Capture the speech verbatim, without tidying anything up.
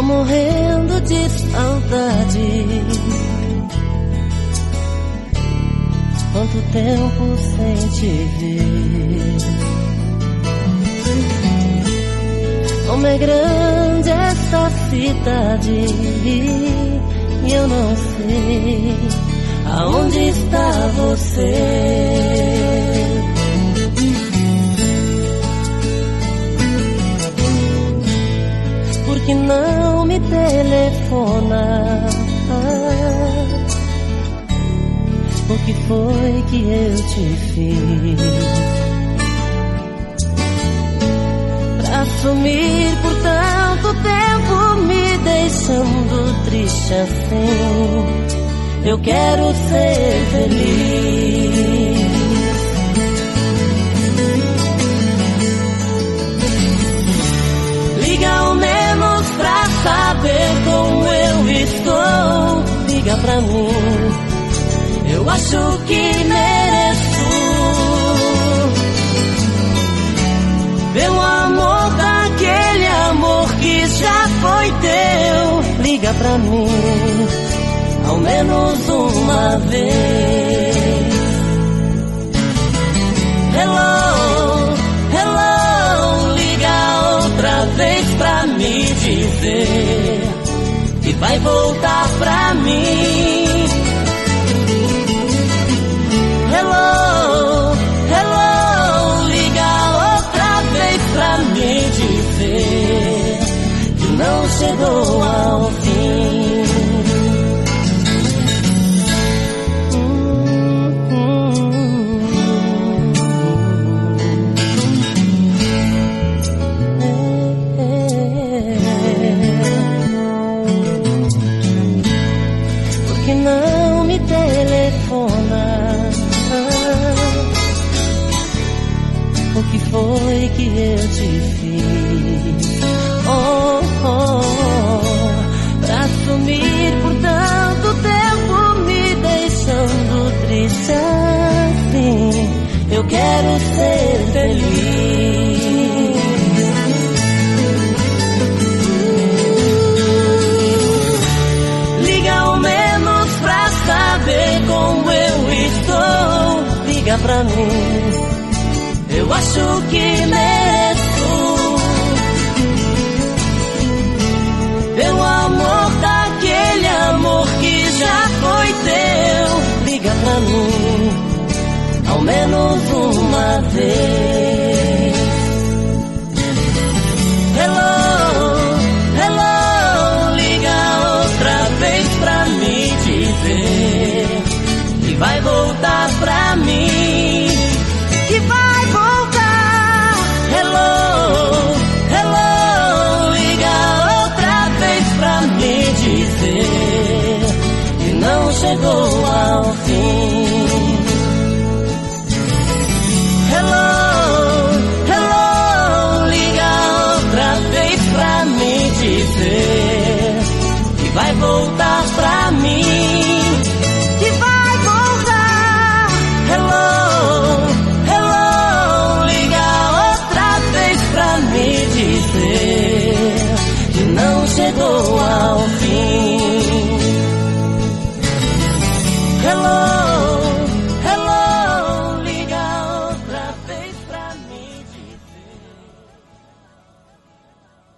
Tô morrendo de saudade. Quanto tempo sem te ver. Como é grande essa cidade e eu não sei aonde está você. Por que não me telefona? O que foi que eu te fiz pra sumir por tanto tempo, me deixando triste assim? Eu quero ser feliz. Liga ao menos pra saber como eu estou. Liga pra mim, eu acho que mereço. Pelo amor daquele amor que já foi teu. Liga pra mim, ao menos uma vez. Hello, hello, liga outra vez pra me dizer que vai voltar pra mim. Hello, hello, liga outra vez pra me dizer que não chegou ao fim. Por que não me telefona? O que foi que eu te fiz? Oh, oh, oh, pra sumir por tanto tempo, me deixando triste assim? Eu quero ser feliz. Liga ao menos pra saber como eu estou. Liga pra mim, eu acho que mereço. Pelo amor daquele amor que já foi teu. Liga pra mim, ao menos uma vez. Hello, hello, liga outra vez pra me dizer que vai voltar pra mim. Que vai voltar. Hello, hello, liga outra vez pra me dizer que não chegou ao fim. Hello, hello, liga outra vez pra me dizer que vai voltar pra mim. Que vai voltar. Hello, me dizer que não chegou ao fim.